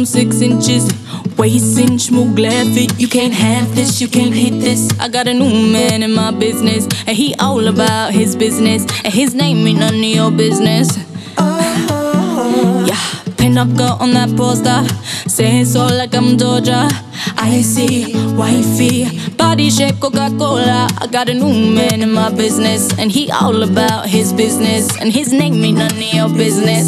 from 6 inches. Waist inch, move glad fit. You can't have this, you can't hit this. I got a new man in my business, and he all about his business, and his name ain't none of your business. Yeah, pin up girl on that poster, saying so like I'm Georgia. Icy, wifey, body shape Coca-Cola. I got a new man in my business, and he all about his business, and his name ain't none of your business.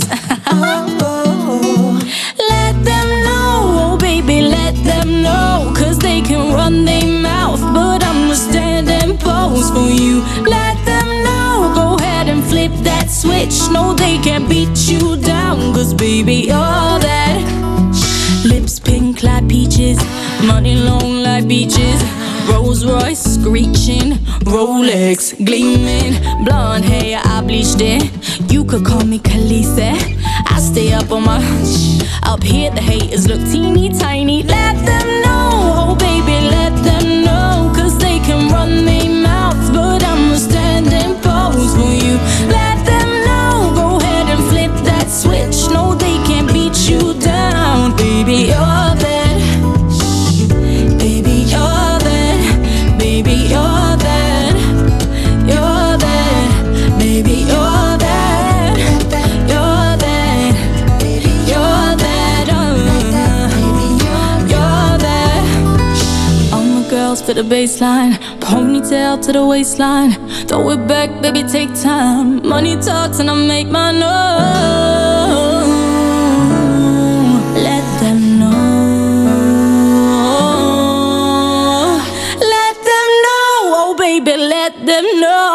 Let them know, oh baby, let them know, 'cause they can run their mouth, but I'ma stand and pose for you. Let them know, go ahead and flip that switch. No, they can't beat you down, 'cause baby, you're that. Lips pink like peaches, money long like beaches. Rolls Royce screeching, Rolex gleaming. Blonde hair, I bleached it. You could call me Khaleesi. I stay up on my up here, the haters look teeny tiny. Let them know, oh baby, let them know, 'cause they can run their mouths, but I'ma stand and pose for you. Let them know, go ahead and flip that switch. No, they can't beat you down. Baby, you're that. Baby, you're that. Baby, you're that. You're that. Baby, you're that. You're that. You're that. You're that. All my girls for the baseline, ponytail to the waistline. Throw it back, baby, take time. Money talks and I make my own. Let them know. Let them know, oh baby, let them know.